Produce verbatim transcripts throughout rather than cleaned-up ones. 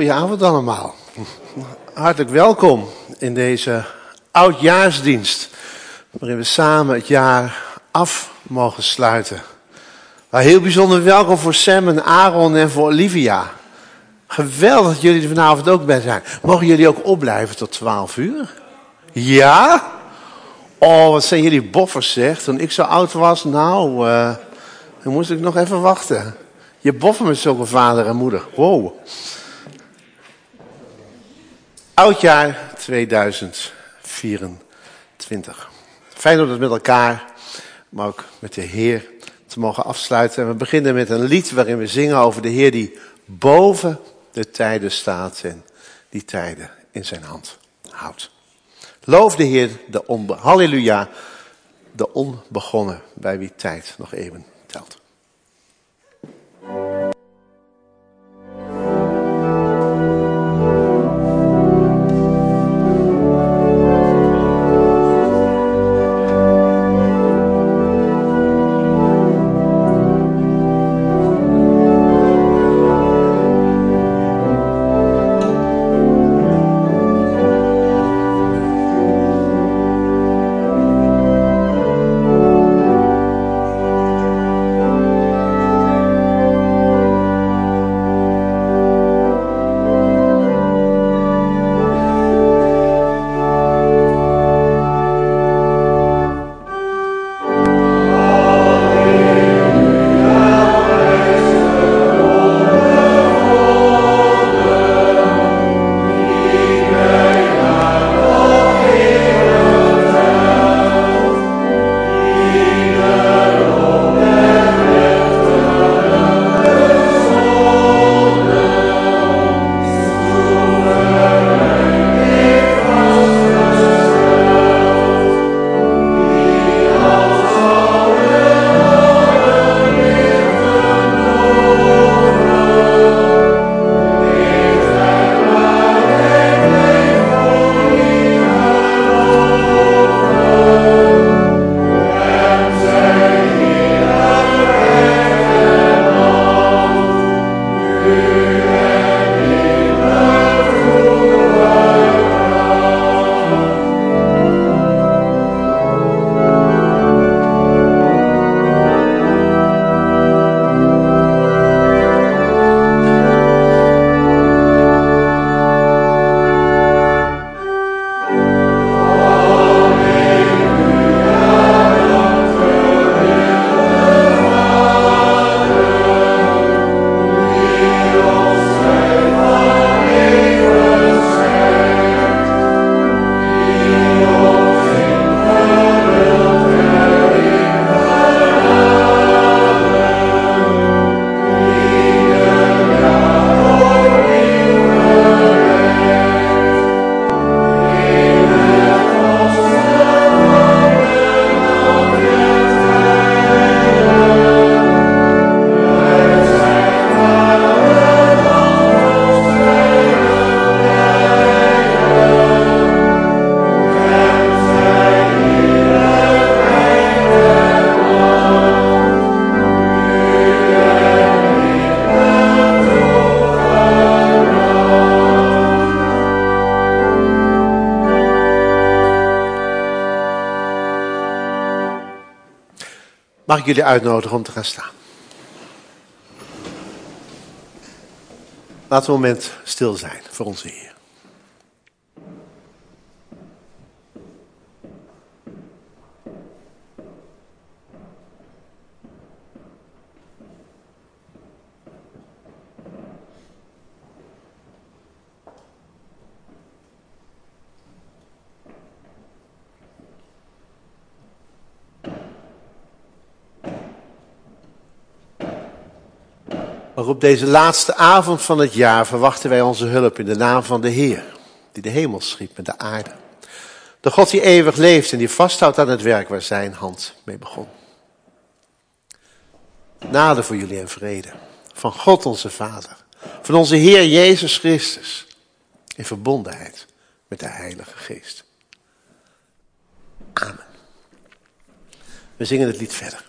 Goedenavond allemaal. Hartelijk welkom in deze oudjaarsdienst, waarin we samen het jaar af mogen sluiten. Maar heel bijzonder welkom voor Sam en Aaron en voor Olivia. Geweldig dat jullie er vanavond ook bij zijn. Mogen jullie ook opblijven tot twaalf uur? Ja? Oh, wat zijn jullie boffers zeg. Toen ik zo oud was, nou, uh, dan moest ik nog even wachten. Je boffen met zulke vader en moeder. Wow. Oudjaar tweeduizend vierentwintig. Fijn om het met elkaar, maar ook met de Heer te mogen afsluiten. En we beginnen met een lied waarin we zingen over de Heer die boven de tijden staat en die tijden in zijn hand houdt. Loof de Heer, de onbe- halleluja, de onbegonnen, bij wie tijd nog eeuwen telt. Mag ik jullie uitnodigen om te gaan staan? Laten we een moment stil zijn voor onze Heer. Maar op deze laatste avond van het jaar verwachten wij onze hulp in de naam van de Heer, die de hemel schiep en de aarde. De God die eeuwig leeft en die vasthoudt aan het werk waar zijn hand mee begon. Genade voor jullie en vrede van God onze Vader, van onze Heer Jezus Christus, in verbondenheid met de Heilige Geest. Amen. We zingen het lied verder.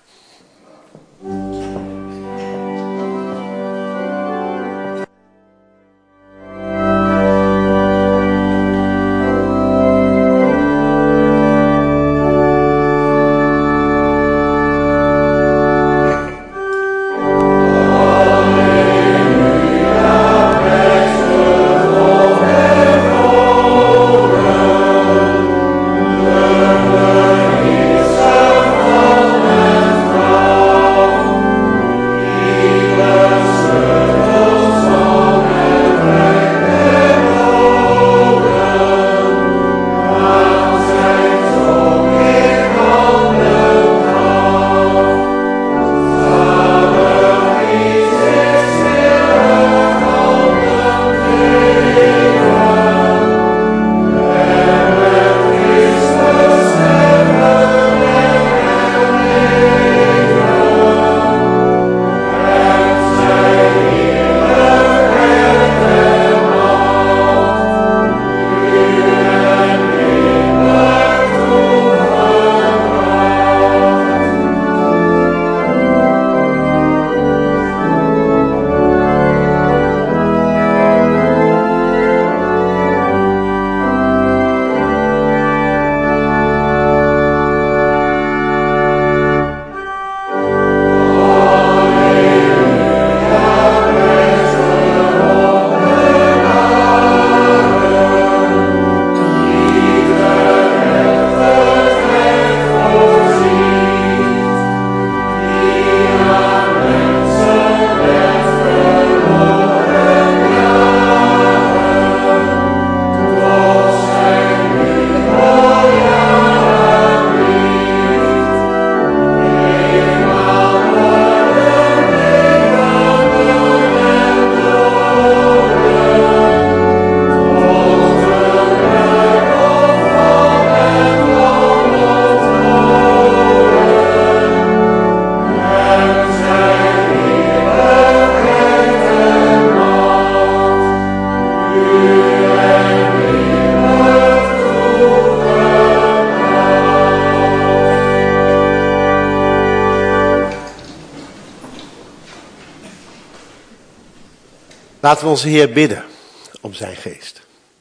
Laten we onze Heer bidden om zijn geest.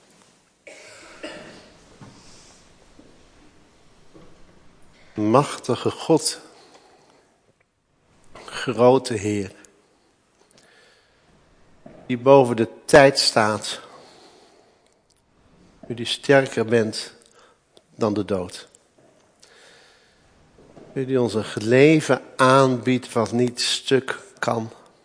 Machtige God, grote Heer, die boven de tijd staat, u die sterker bent dan de dood. U die ons een leven aanbiedt wat niet stuk kan.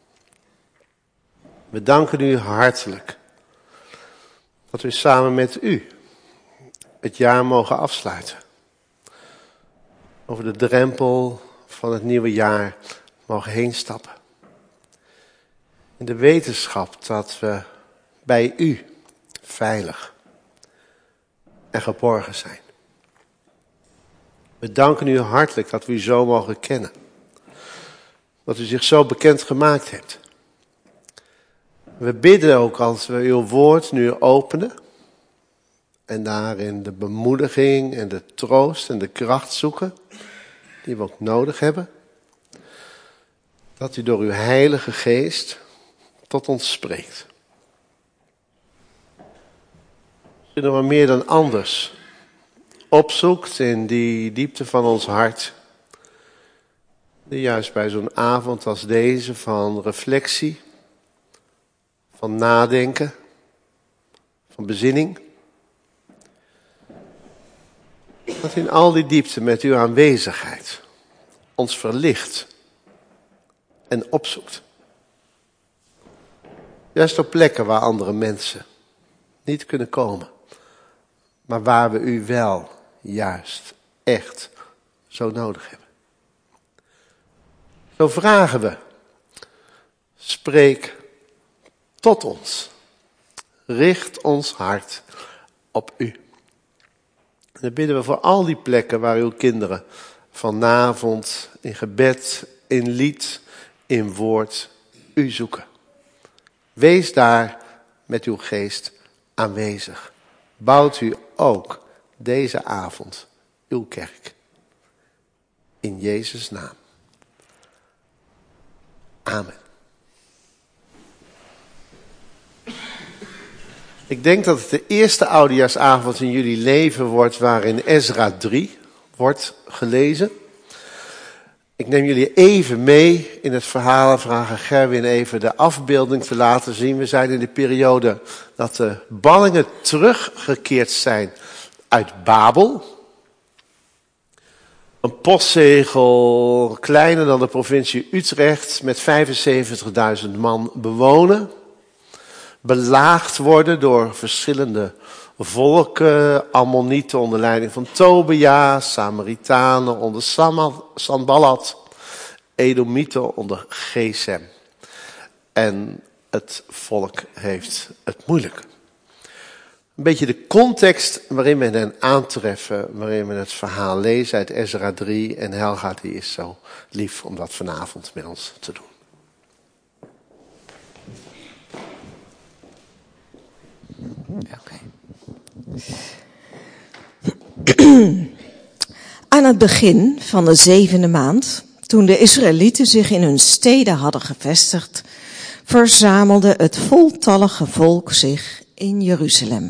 We danken u hartelijk dat we samen met u het jaar mogen afsluiten. Over de drempel van het nieuwe jaar mogen heen stappen. In de wetenschap dat we bij u veilig en geborgen zijn. We danken u hartelijk dat we u zo mogen kennen. Dat u zich zo bekend gemaakt hebt. We bidden ook als we uw woord nu openen. En daarin de bemoediging en de troost en de kracht zoeken. Die we ook nodig hebben. Dat u door uw heilige geest tot ons spreekt. U nog maar meer dan anders opzoekt in die diepte van ons hart. Die juist bij zo'n avond als deze van reflectie, van nadenken, van bezinning. Dat in al die diepte met uw aanwezigheid ons verlicht en opzoekt. Juist op plekken waar andere mensen niet kunnen komen. Maar waar we u wel juist echt zo nodig hebben. Zo vragen we. Spreek tot ons. Richt ons hart op u. En dan bidden we voor al die plekken waar uw kinderen vanavond in gebed, in lied, in woord u zoeken. Wees daar met uw geest aanwezig. Bouwt u ook deze avond uw kerk. In Jezus' naam. Amen. Ik denk dat het de eerste oudejaarsavond in jullie leven wordt waarin Ezra drie wordt gelezen. Ik neem jullie even mee in het verhaal en vragen Gerwin even de afbeelding te laten zien. We zijn in de periode dat de ballingen teruggekeerd zijn uit Babel. Een postzegel kleiner dan de provincie Utrecht met vijfenzeventigduizend man bewonen. Belaagd worden door verschillende volken, Ammonieten onder leiding van Tobia, Samaritanen onder Sanballat, Edomieten onder Gesem. En het volk heeft het moeilijk. Een beetje de context waarin we hen aantreffen, waarin we het verhaal lezen uit Ezra drie. En Helga die is zo lief om dat vanavond met ons te doen. Oké. Aan het begin van de zevende maand, toen de Israëlieten zich in hun steden hadden gevestigd, verzamelde het voltallige volk zich in Jeruzalem.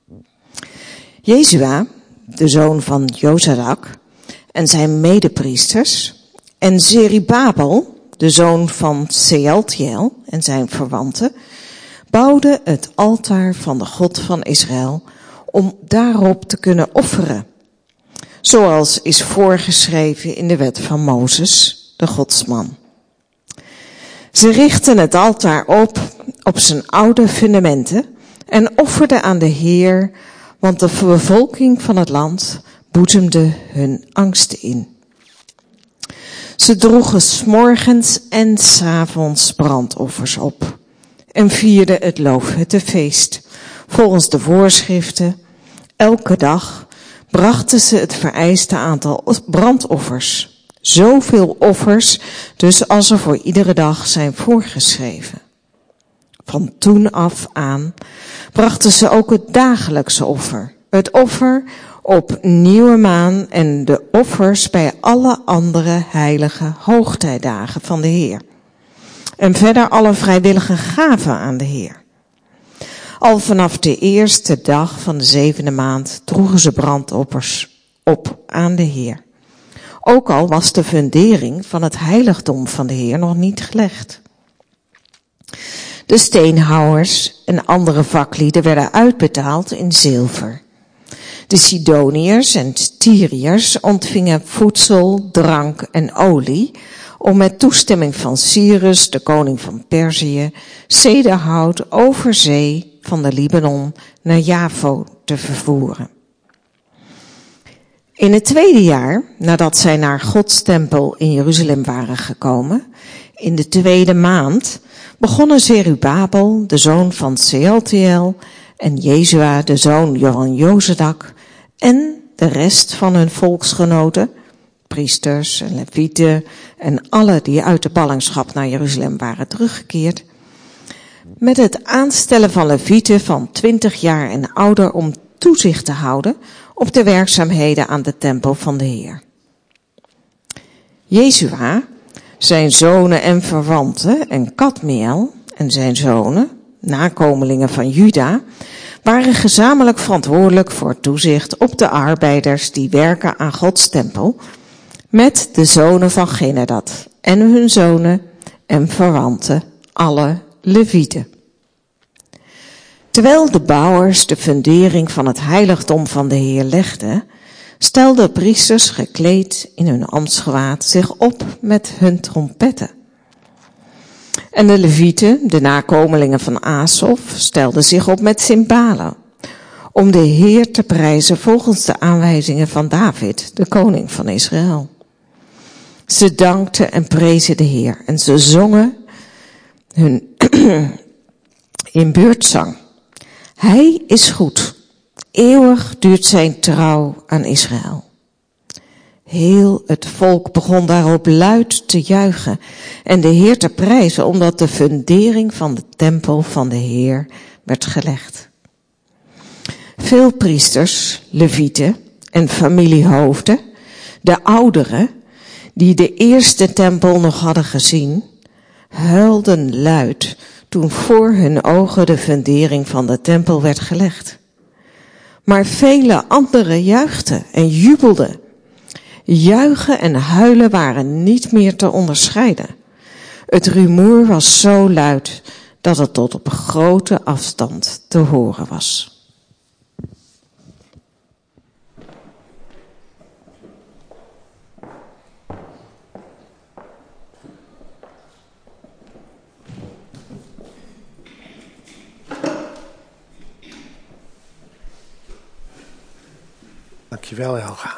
Jezua, de zoon van Jozadak, en zijn medepriesters, en Zerubabel, de zoon van Sealtiel en zijn verwanten, bouwden het altaar van de God van Israël om daarop te kunnen offeren, zoals is voorgeschreven in de wet van Mozes, de Godsman. Ze richtten het altaar op op zijn oude fundamenten en offerden aan de Heer, want de bevolking van het land boezemde hun angsten in. Ze droegen 's morgens en 's avonds brandoffers op en vierden het loofhuttenfeest. Volgens de voorschriften, elke dag brachten ze het vereiste aantal brandoffers. Zoveel offers, dus als er voor iedere dag zijn voorgeschreven. Van toen af aan brachten ze ook het dagelijkse offer. Het offer op nieuwe maan en de offers bij alle andere heilige hoogtijdagen van de Heer. En verder alle vrijwillige gaven aan de Heer. Al vanaf de eerste dag van de zevende maand droegen ze brandoffers op aan de Heer. Ook al was de fundering van het heiligdom van de Heer nog niet gelegd. De steenhouwers en andere vaklieden werden uitbetaald in zilver. De Sidoniërs en Tyriërs ontvingen voedsel, drank en olie om met toestemming van Cyrus, de koning van Perzië, cederhout over zee van de Libanon naar Javo te vervoeren. In het tweede jaar, nadat zij naar Gods tempel in Jeruzalem waren gekomen, in de tweede maand, begonnen Zerubabel, de zoon van Sealtiel, en Jezua, de zoon van Jozadak, en de rest van hun volksgenoten, priesters en levieten en alle die uit de ballingschap naar Jeruzalem waren teruggekeerd, met het aanstellen van levieten van twintig jaar en ouder om toezicht te houden op de werkzaamheden aan de tempel van de Heer. Jezua, zijn zonen en verwanten en Kadmiel en zijn zonen, nakomelingen van Juda, waren gezamenlijk verantwoordelijk voor toezicht op de arbeiders die werken aan Gods tempel, met de zonen van Genadad en hun zonen en verwanten, alle levieten. Terwijl de bouwers de fundering van het heiligdom van de Heer legden, stelden priesters gekleed in hun ambtsgewaad zich op met hun trompetten. En de levieten, de nakomelingen van Asaf, stelden zich op met cymbalen, om de Heer te prijzen volgens de aanwijzingen van David, de koning van Israël. Ze dankten en prezen de Heer en ze zongen hun in beurtzang. Hij is goed. Eeuwig duurt zijn trouw aan Israël. Heel het volk begon daarop luid te juichen en de Heer te prijzen, omdat de fundering van de tempel van de Heer werd gelegd. Veel priesters, levieten en familiehoofden, de ouderen, die de eerste tempel nog hadden gezien, huilden luid toen voor hun ogen de fundering van de tempel werd gelegd. Maar vele anderen juichten en jubelden. Juichen en huilen waren niet meer te onderscheiden. Het rumoer was zo luid dat het tot op grote afstand te horen was. Dankjewel, Helga.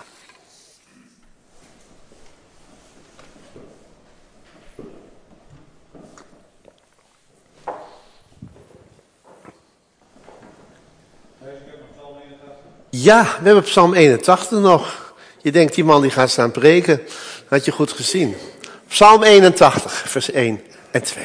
Ja, we hebben Psalm eenentachtig nog. Je denkt, die man die gaat staan preken. Dat had je goed gezien. Psalm eenentachtig, vers één en twee.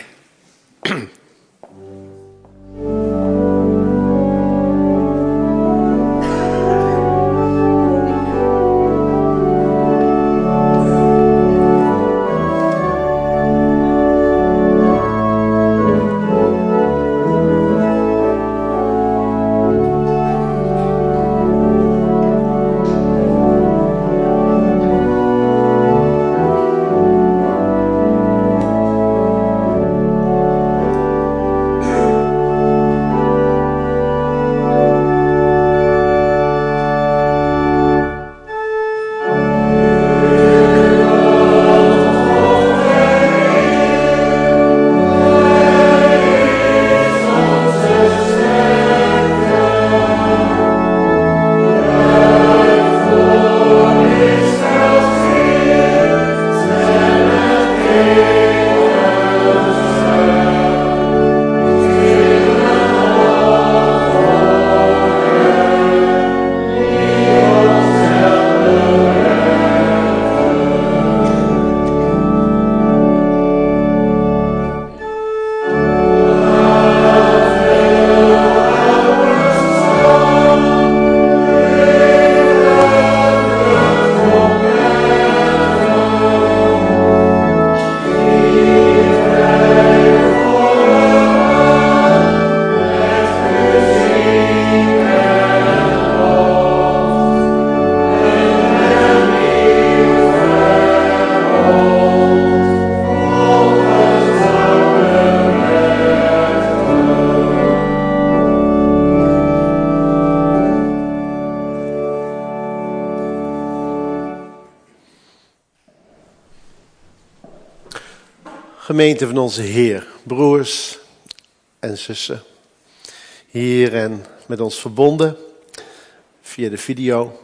Gemeente van onze Heer, broers en zussen, hier en met ons verbonden via de video.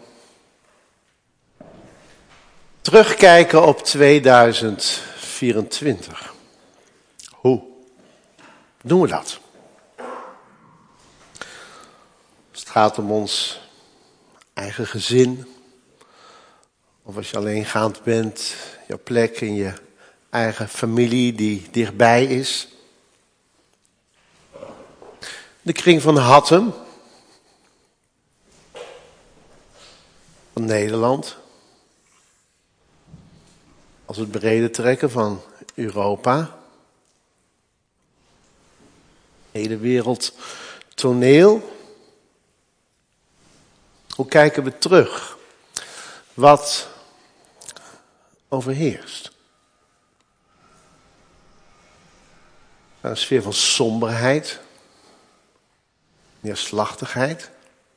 Terugkijken op tweeduizend vierentwintig. Hoe doen we dat? Als het gaat om ons eigen gezin, of als je alleengaand bent, jouw plek in je eigen familie die dichtbij is. De kring van Hattem, van Nederland. Als we het brede trekken van Europa. Hele wereld toneel. Hoe kijken we terug? Wat overheerst? Een sfeer van somberheid, neerslachtigheid,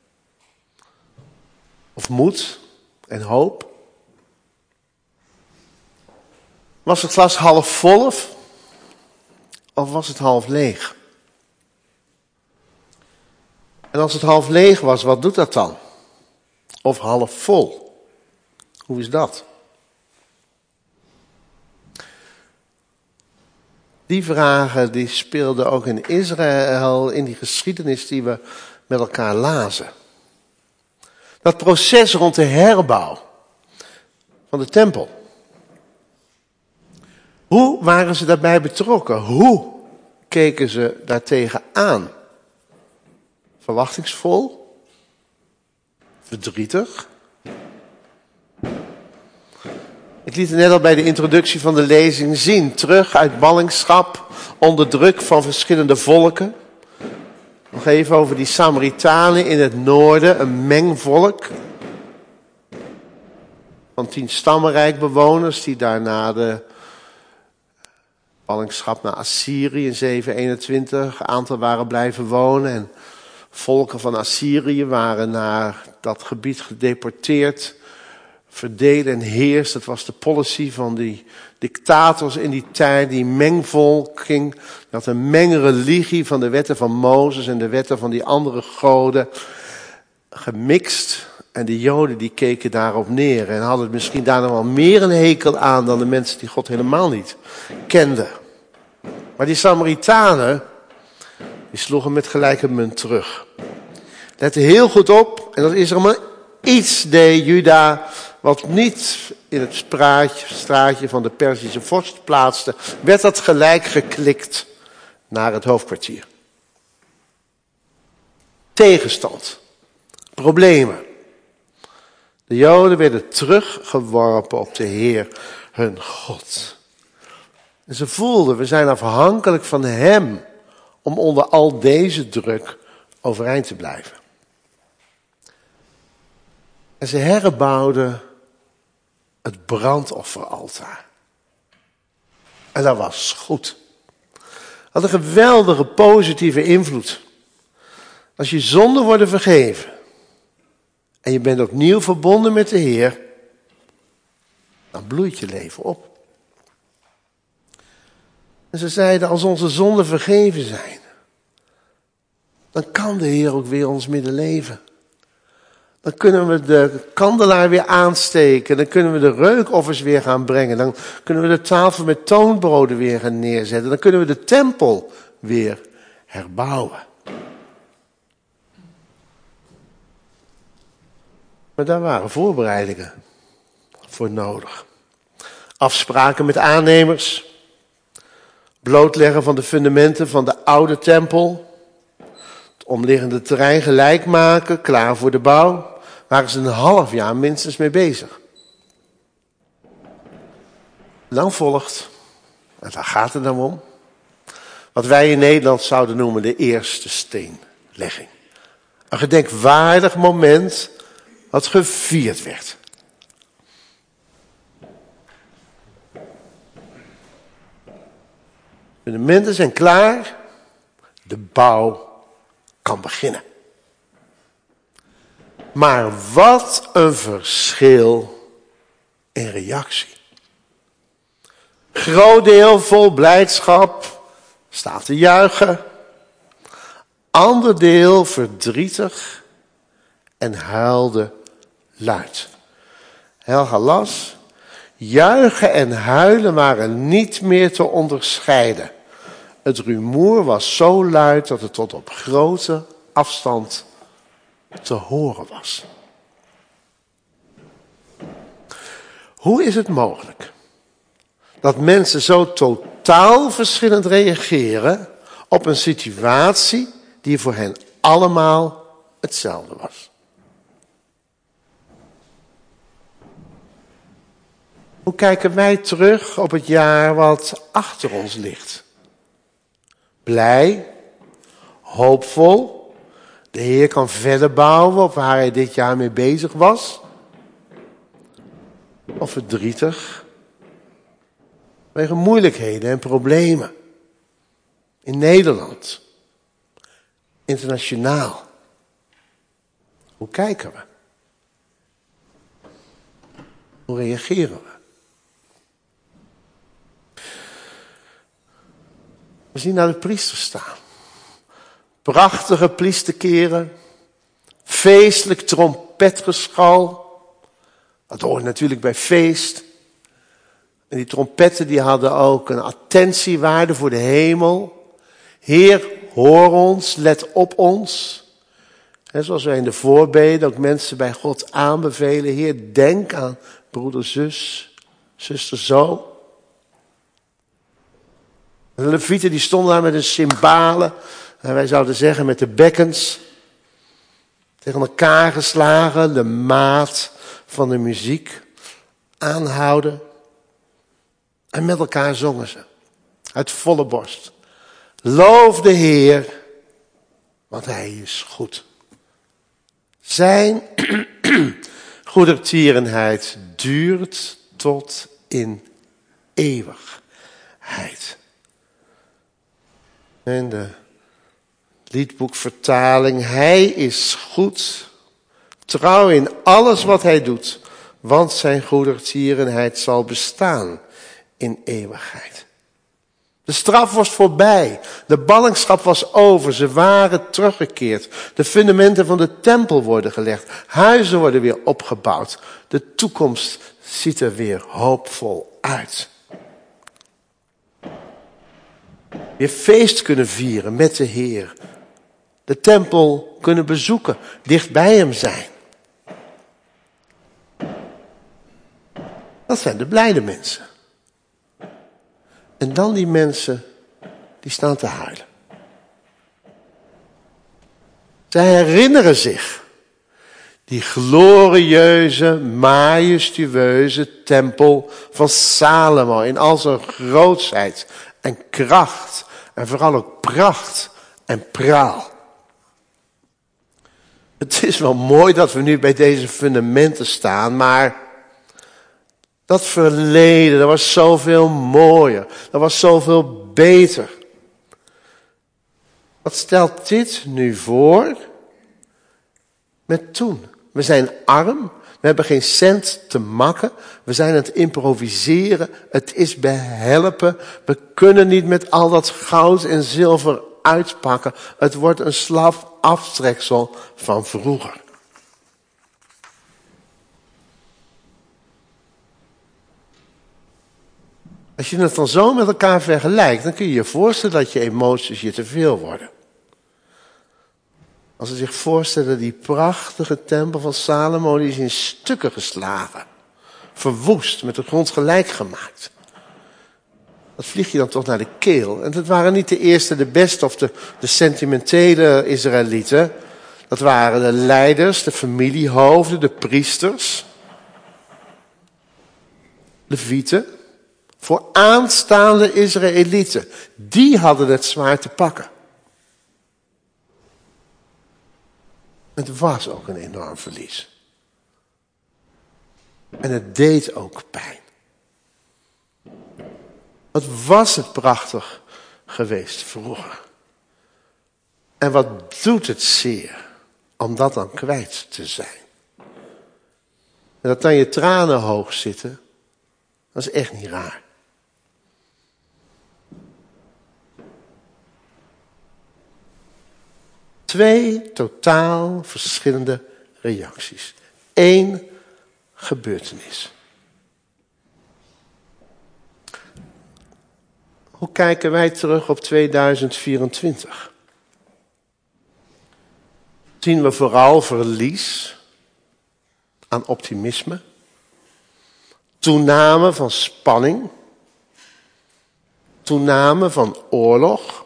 of moed en hoop. Was het glas half vol of, of was het half leeg? En als het half leeg was, wat doet dat dan? Of half vol? Hoe is dat? Die vragen die speelden ook in Israël, in die geschiedenis die we met elkaar lazen. Dat proces rond de herbouw van de tempel. Hoe waren ze daarbij betrokken? Hoe keken ze daartegen aan? Verwachtingsvol? Verdrietig? Ik liet het net al bij de introductie van de lezing zien. Terug uit ballingschap, onder druk van verschillende volken. Nog even over die Samaritanen in het noorden, een mengvolk. Van tien stammenrijk bewoners die daarna de ballingschap naar Assyrië in zevenhonderdeenentwintig een aantal waren blijven wonen. En volken van Assyrië waren naar dat gebied gedeporteerd. Verdelen en heerst. Dat was de policy van die dictators in die tijd. Die mengvolking. Dat een mengreligie van de wetten van Mozes en de wetten van die andere goden. Gemixt. En de Joden die keken daarop neer. En hadden misschien daar nog wel meer een hekel aan dan de mensen die God helemaal niet kenden. Maar die Samaritanen, die sloegen met gelijke munt terug. Let heel goed op. En dat is er maar iets deed Juda wat niet in het spraatje, straatje van de Perzische vorst plaatste, werd dat gelijk geklikt naar het hoofdkwartier. Tegenstand. Problemen. De Joden werden teruggeworpen op de Heer, hun God. En ze voelden, we zijn afhankelijk van Hem om onder al deze druk overeind te blijven. En ze herbouwden het brandofferaltaar. En dat was goed. Had een geweldige positieve invloed. Als je zonden worden vergeven. En je bent opnieuw verbonden met de Heer. Dan bloeit je leven op. En ze zeiden, als onze zonden vergeven zijn. Dan kan de Heer ook weer ons midden leven. Dan kunnen we de kandelaar weer aansteken. Dan kunnen we de reukoffers weer gaan brengen. Dan kunnen we de tafel met toonbroden weer gaan neerzetten. Dan kunnen we de tempel weer herbouwen. Maar daar waren voorbereidingen voor nodig. Afspraken met aannemers. Blootleggen van de fundamenten van de oude tempel. Het omliggende terrein gelijk maken, klaar voor de bouw. Waren ze een half jaar minstens mee bezig. Dan volgt, en daar gaat het dan om, wat wij in Nederland zouden noemen de eerste steenlegging. Een gedenkwaardig moment wat gevierd werd. De fundamenten zijn klaar, de bouw kan beginnen. Maar wat een verschil in reactie. Groot deel vol blijdschap, staat te juichen. Ander deel verdrietig en huilde luid. Helga las, juichen en huilen waren niet meer te onderscheiden. Het rumoer was zo luid dat het tot op grote afstand te horen was. Hoe is het mogelijk dat mensen zo totaal verschillend reageren op een situatie die voor hen allemaal hetzelfde was? Hoe kijken wij terug op het jaar wat achter ons ligt? Blij, hoopvol, de Heer kan verder bouwen op waar hij dit jaar mee bezig was? Of verdrietig, vanwege moeilijkheden en problemen in Nederland, internationaal? Hoe kijken we? Hoe reageren we? We zien naar de priesters staan. Prachtige priesterkeren, feestelijk trompetgeschal. Dat hoort natuurlijk bij feest. En die trompetten die hadden ook een attentiewaarde voor de hemel. Heer, hoor ons, let op ons. He, zoals wij in de voorbeden ook mensen bij God aanbevelen. Heer, denk aan broeder, zus, zuster, zo. De levieten die stonden daar met hun cymbalen. En wij zouden zeggen met de bekkens. Tegen elkaar geslagen, de maat van de muziek aanhouden. En met elkaar zongen ze. Uit volle borst. Loof de Heer, want hij is goed. Zijn goedertierenheid duurt tot in eeuwigheid. En de liedboekvertaling. Hij is goed, trouw in alles wat hij doet, want zijn goedertierenheid zal bestaan in eeuwigheid. De straf was voorbij, de ballingschap was over, ze waren teruggekeerd. De fundamenten van de tempel worden gelegd, huizen worden weer opgebouwd. De toekomst ziet er weer hoopvol uit. Weer feest kunnen vieren met de Heer. De tempel kunnen bezoeken, dicht bij hem zijn. Dat zijn de blijde mensen. En dan die mensen die staan te huilen. Zij herinneren zich die glorieuze, majestueuze tempel van Salomo in al zijn grootsheid en kracht en vooral ook pracht en praal. Het is wel mooi dat we nu bij deze fundamenten staan, maar dat verleden, dat was zoveel mooier, dat was zoveel beter. Wat stelt dit nu voor met toen? We zijn arm, we hebben geen cent te makken, we zijn aan het improviseren, het is behelpen, we kunnen niet met al dat goud en zilver uitpakken. Het wordt een slap aftreksel van vroeger. Als je het dan zo met elkaar vergelijkt, dan kun je je voorstellen dat je emoties je te veel worden. Als je zich voorstelt, die prachtige tempel van Salomo, die is in stukken geslagen. Verwoest, met de grond gelijk gemaakt. Dat vlieg je dan toch naar de keel. En dat waren niet de eerste, de beste of de, de sentimentele Israëlieten. Dat waren de leiders, de familiehoofden, de priesters. Levieten. Voor aanstaande Israëlieten. Die hadden het zwaar te pakken. Het was ook een enorm verlies. En het deed ook pijn. Wat was het prachtig geweest vroeger. En wat doet het zeer om dat dan kwijt te zijn. En dat dan je tranen hoog zitten, dat is echt niet raar. Twee totaal verschillende reacties. Eén gebeurtenis. Hoe kijken wij terug op tweeduizend vierentwintig? Zien we vooral verlies aan optimisme, toename van spanning, toename van oorlog,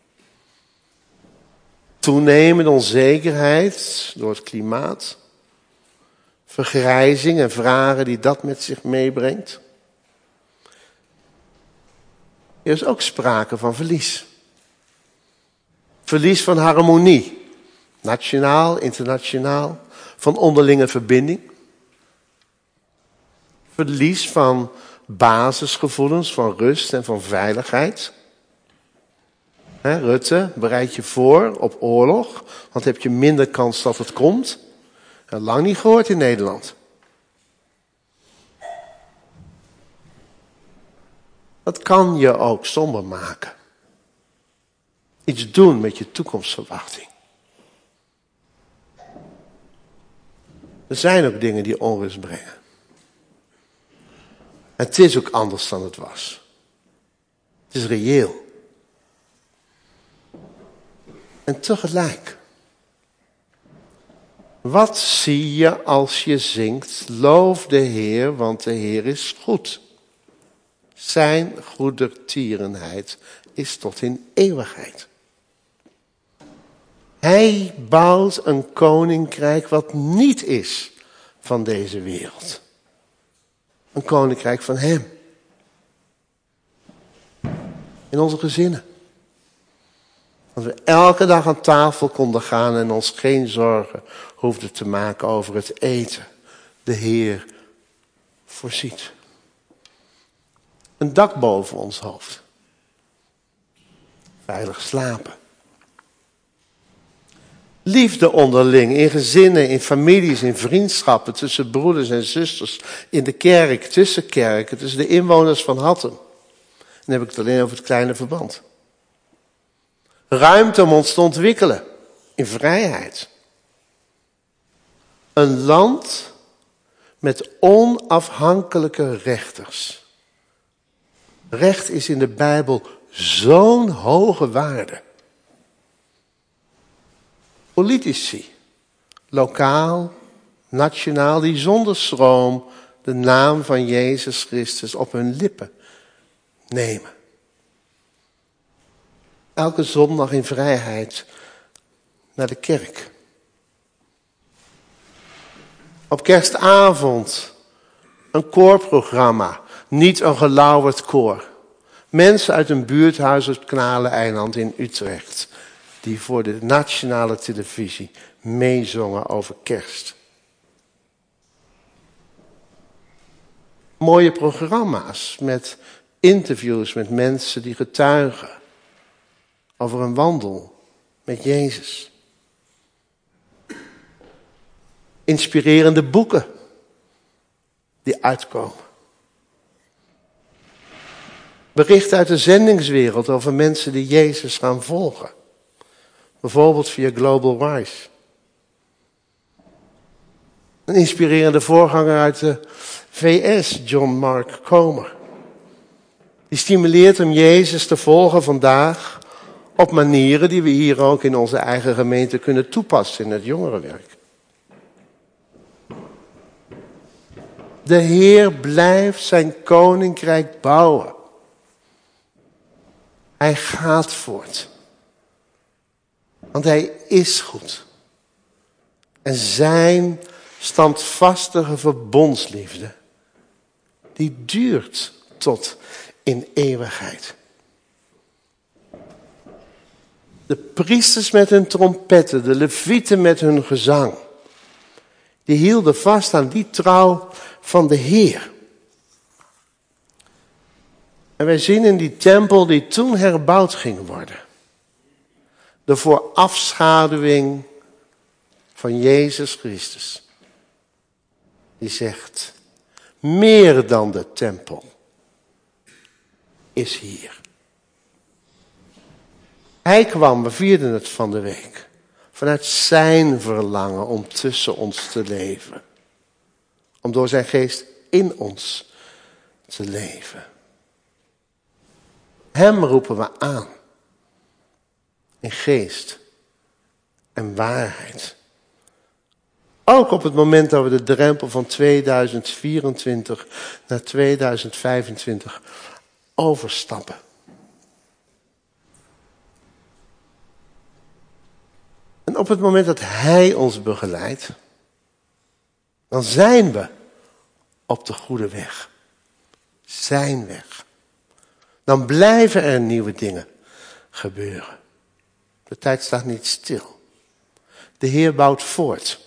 toenemende onzekerheid door het klimaat, vergrijzing en vragen die dat met zich meebrengt. Er is ook sprake van verlies. Verlies van harmonie, nationaal, internationaal, van onderlinge verbinding. Verlies van basisgevoelens van rust en van veiligheid. He, Rutte, bereid je voor op oorlog, want heb je minder kans dat het komt. Lang niet gehoord in Nederland. Dat kan je ook somber maken. Iets doen met je toekomstverwachting. Er zijn ook dingen die onrust brengen. Het is ook anders dan het was. Het is reëel. En tegelijk. Wat zie je als je zingt, loof de Heer, want de Heer is goed. Zijn goedertierenheid is tot in eeuwigheid. Hij bouwt een koninkrijk wat niet is van deze wereld. Een koninkrijk van hem. In onze gezinnen. Dat we elke dag aan tafel konden gaan en ons geen zorgen hoefden te maken over het eten. De Heer voorziet. Een dak boven ons hoofd. Veilig slapen. Liefde onderling, in gezinnen, in families, in vriendschappen, tussen broeders en zusters, in de kerk, tussen kerken, tussen de inwoners van Hattem. Dan heb ik het alleen over het kleine verband. Ruimte om ons te ontwikkelen, in vrijheid. Een land met onafhankelijke rechters. Recht is in de Bijbel zo'n hoge waarde. Politici, lokaal, nationaal, die zonder schroom de naam van Jezus Christus op hun lippen nemen. Elke zondag in vrijheid naar de kerk. Op kerstavond een koorprogramma, niet een gelauwerd koor. Mensen uit een buurthuis op het Kanaleneiland in Utrecht, die voor de nationale televisie meezongen over kerst. Mooie programma's met interviews met mensen die getuigen over een wandel met Jezus. Inspirerende boeken die uitkomen. Berichten uit de zendingswereld over mensen die Jezus gaan volgen. Bijvoorbeeld via Global Wise. Een inspirerende voorganger uit de V S, John Mark Comer. Die stimuleert om Jezus te volgen vandaag op manieren die we hier ook in onze eigen gemeente kunnen toepassen in het jongerenwerk. De Heer blijft zijn koninkrijk bouwen. Hij gaat voort. Want hij is goed. En zijn standvastige verbondsliefde, die duurt tot in eeuwigheid. De priesters met hun trompetten, de levieten met hun gezang, die hielden vast aan die trouw van de Heer. En wij zien in die tempel die toen herbouwd ging worden, de voorafschaduwing van Jezus Christus. Die zegt, meer dan de tempel is hier. Hij kwam, we vierden het van de week, Vanuit zijn verlangen om tussen ons te leven. Om door zijn geest in ons te leven. Hem roepen we aan. In geest en waarheid. Ook op het moment dat we de drempel van tweeduizend vierentwintig naar tweeduizend vijfentwintig overstappen. En op het moment dat hij ons begeleidt, dan zijn we op de goede weg. Zijn weg. Dan blijven er nieuwe dingen gebeuren. De tijd staat niet stil. De Heer bouwt voort.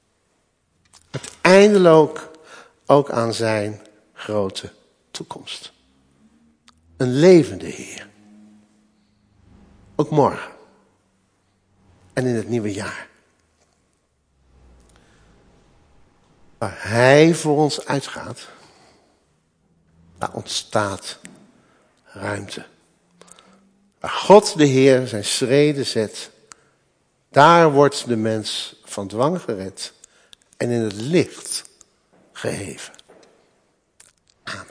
Uiteindelijk ook aan zijn grote toekomst. Een levende Heer. Ook morgen. En in het nieuwe jaar. Waar hij voor ons uitgaat, daar ontstaat ruimte. Waar God de Heer zijn schreden zet, daar wordt de mens van dwang gered en in het licht geheven. Amen.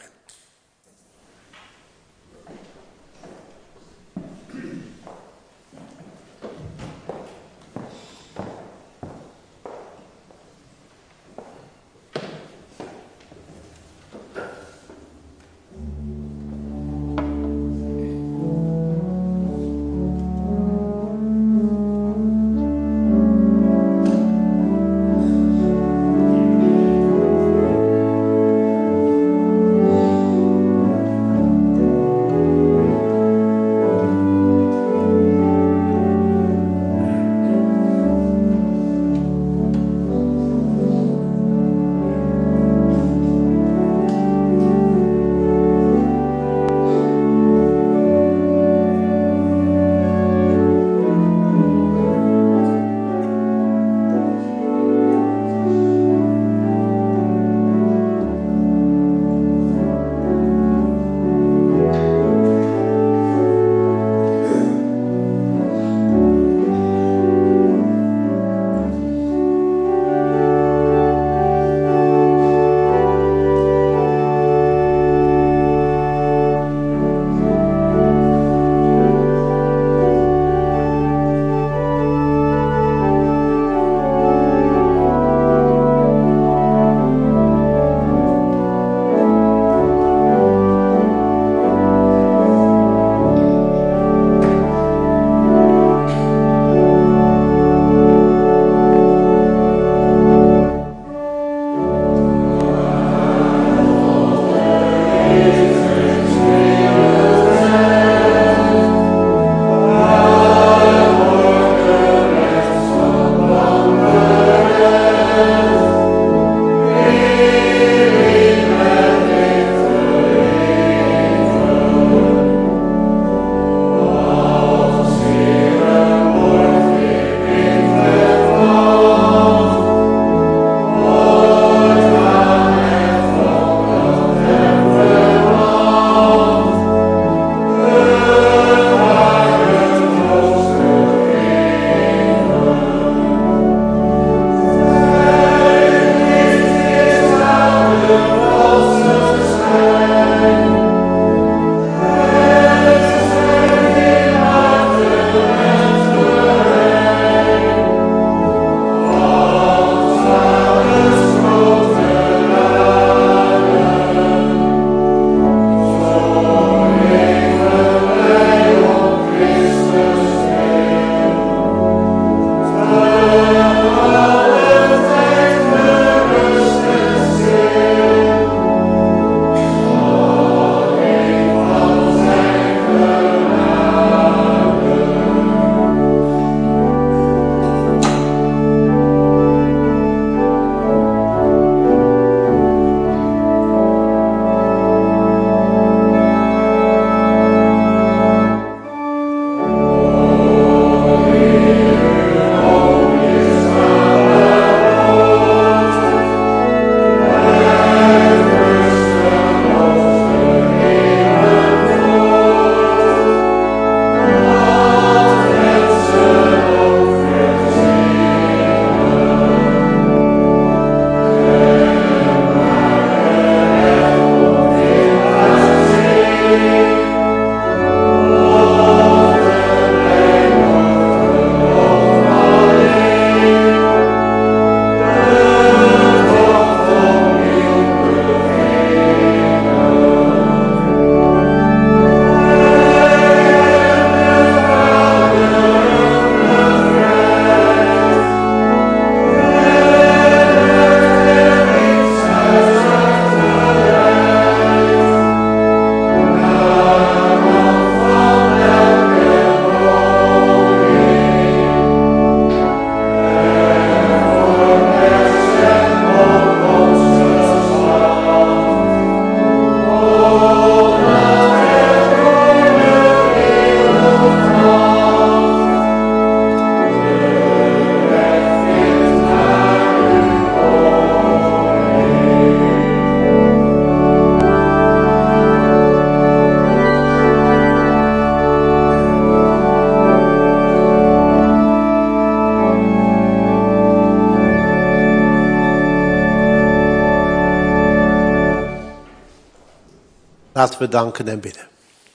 Laten we danken en bidden.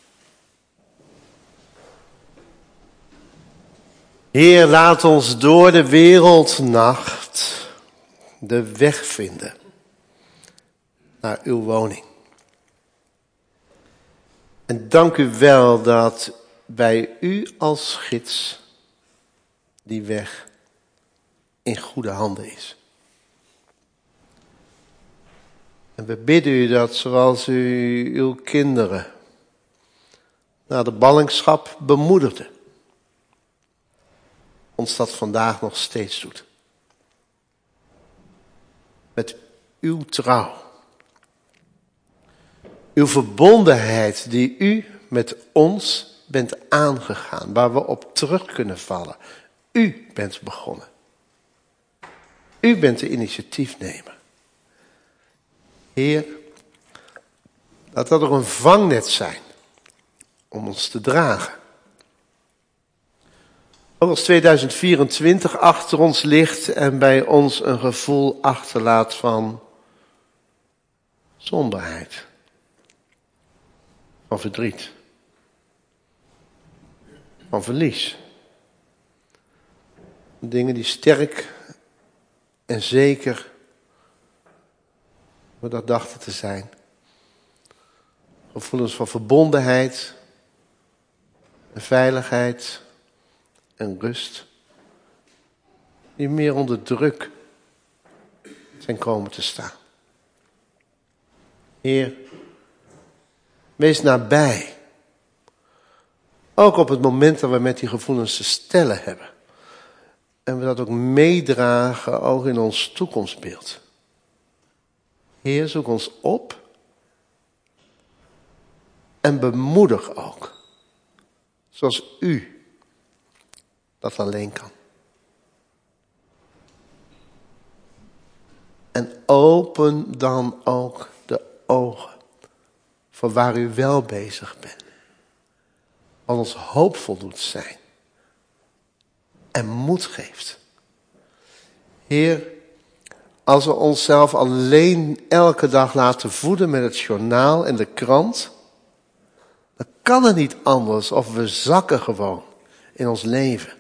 Heer, laat ons door de wereldnacht de weg vinden naar uw woning. En dank u wel dat bij u als gids die weg in goede handen is. En we bidden u dat zoals u uw kinderen na de ballingschap bemoedigde, ons dat vandaag nog steeds doet. Met uw trouw. Uw verbondenheid die u met ons bent aangegaan, waar we op terug kunnen vallen. U bent begonnen. U bent de initiatiefnemer. Heer, laat dat er een vangnet zijn om ons te dragen. Ook als tweeduizend vierentwintig achter ons ligt en bij ons een gevoel achterlaat van somberheid, van verdriet, van verlies. Dingen die sterk en zeker we dat dachten te zijn. Gevoelens van verbondenheid en veiligheid en rust. Die meer onder druk zijn komen te staan. Heer, wees nabij. Ook op het moment dat we met die gevoelens te stellen hebben. En we dat ook meedragen, ook in ons toekomstbeeld. Heer, zoek ons op en bemoedig ook, zoals u dat alleen kan. En open dan ook de ogen voor waar u wel bezig bent. Wat ons hoopvol doet zijn en moed geeft. Heer, als we onszelf alleen elke dag laten voeden met het journaal en de krant, dan kan het niet anders of we zakken gewoon in ons leven.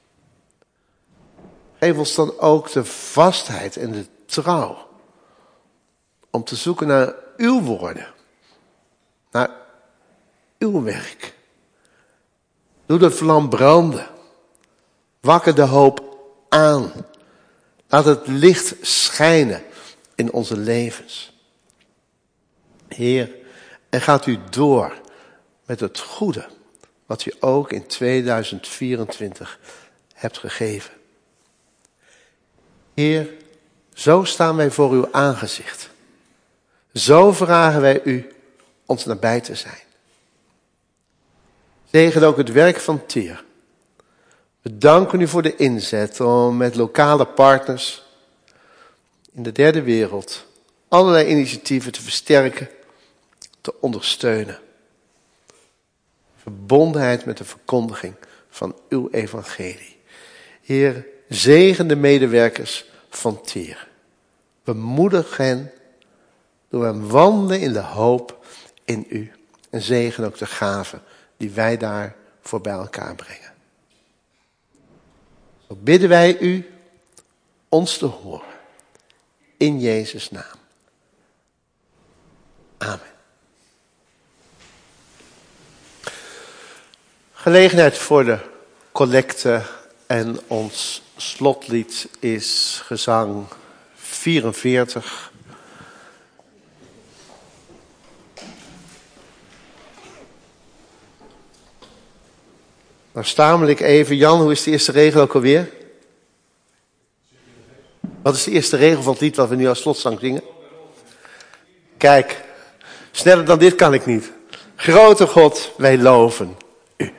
Geef ons dan ook de vastheid en de trouw om te zoeken naar uw woorden, naar uw werk. Doe de vlam branden, wakker de hoop aan. Laat het licht schijnen in onze levens. Heer, en gaat u door met het goede wat u ook in tweeduizend vierentwintig hebt gegeven. Heer, zo staan wij voor uw aangezicht. Zo vragen wij u ons nabij te zijn. Zegen ook het werk van Teer. We danken u voor de inzet om met lokale partners in de derde wereld allerlei initiatieven te versterken, te ondersteunen. Verbondenheid met de verkondiging van uw evangelie. Heer, zegen de medewerkers van Teer. Bemoedig hen door hen wandelen in de hoop in u. En zegen ook de gaven die wij daarvoor bij elkaar brengen. Zo bidden wij u ons te horen. In Jezus' naam. Amen. Gelegenheid voor de collecte en ons slotlied is gezang vierenveertig. Nou stamel ik even. Jan, hoe is de eerste regel ook alweer? Wat is de eerste regel van het lied wat we nu als slotzang zingen? Kijk, sneller dan dit kan ik niet. Grote God, wij loven u.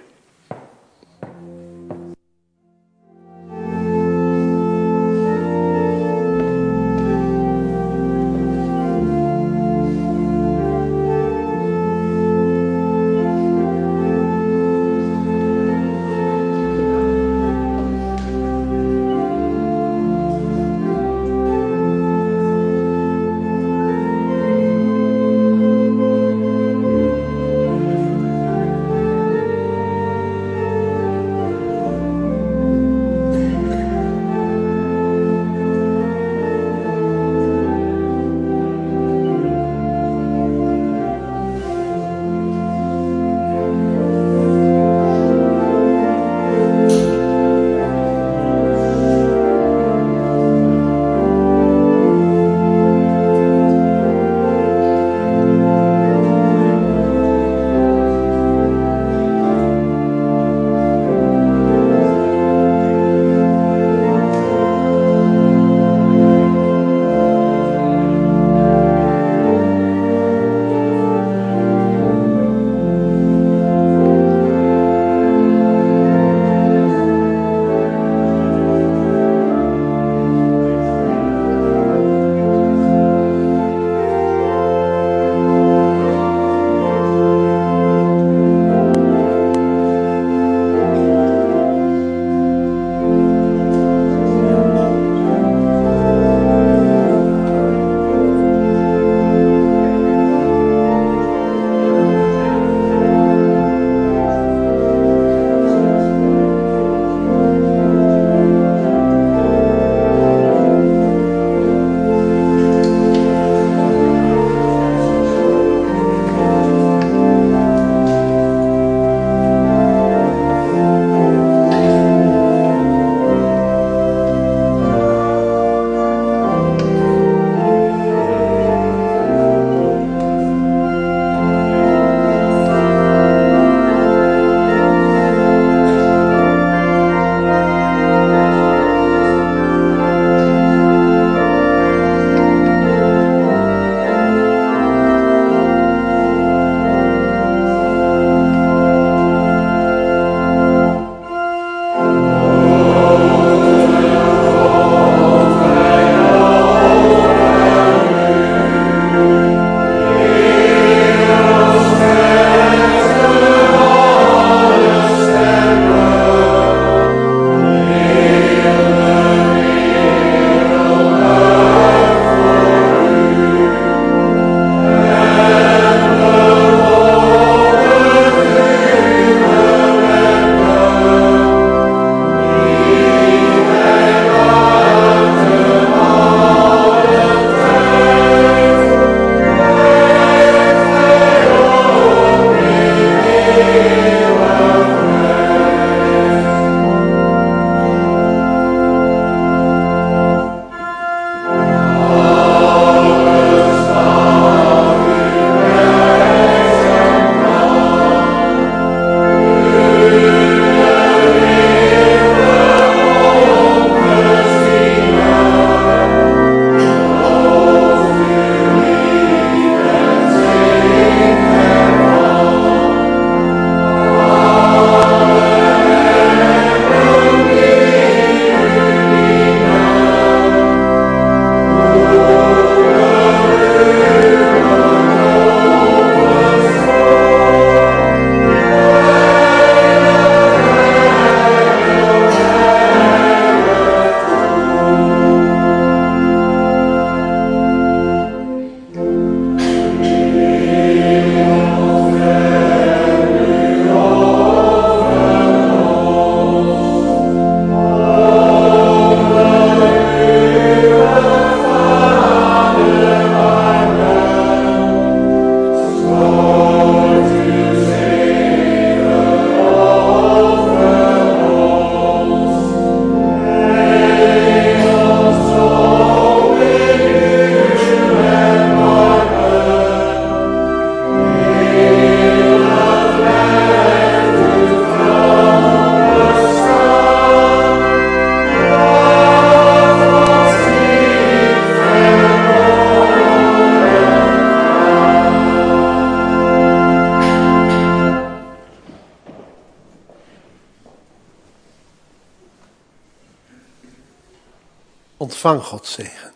Ontvang Gods zegen.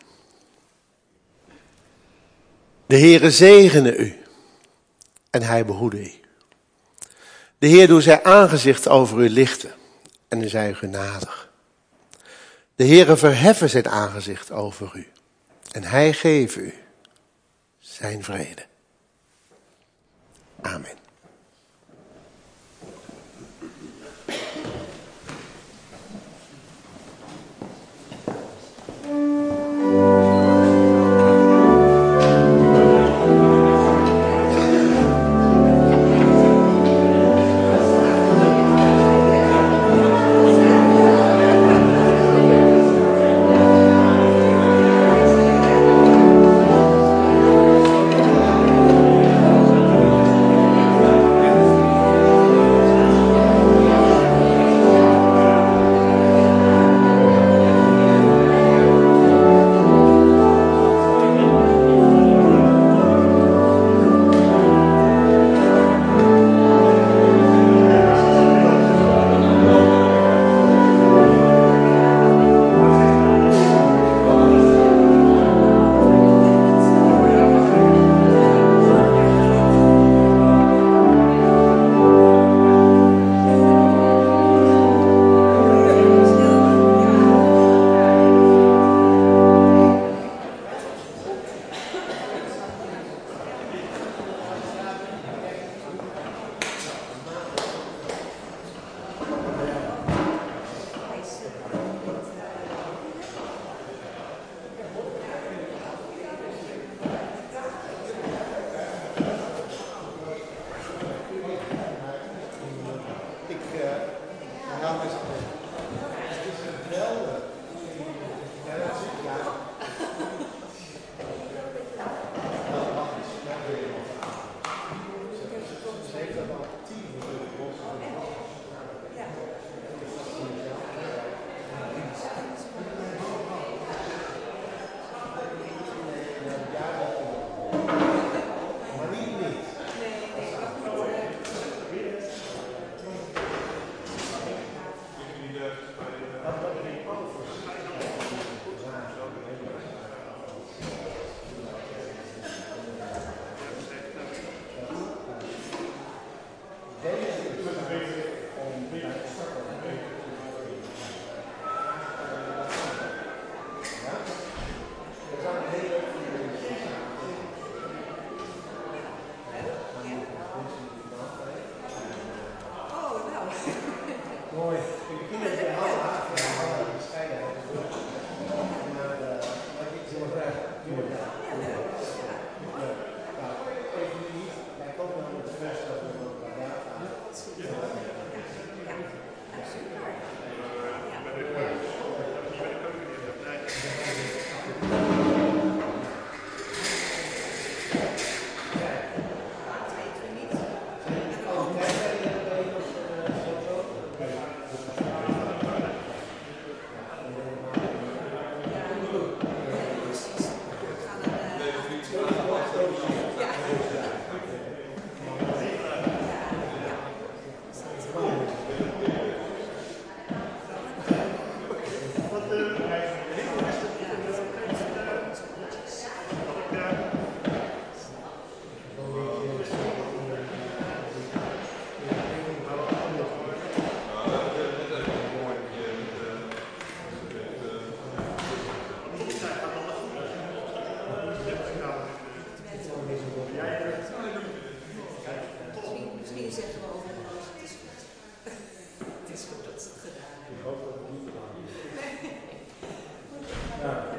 De Heere zegene u en hij behoede u. De Heer doet zijn aangezicht over u lichten en hij zij u genadig. De Heere verheffen zijn aangezicht over u en hij geeft u zijn vrede. Amen. Misschien zeggen we over het is goed. Het is goed dat ze het gedaan hebben. Ik hoop dat het niet gedaan is.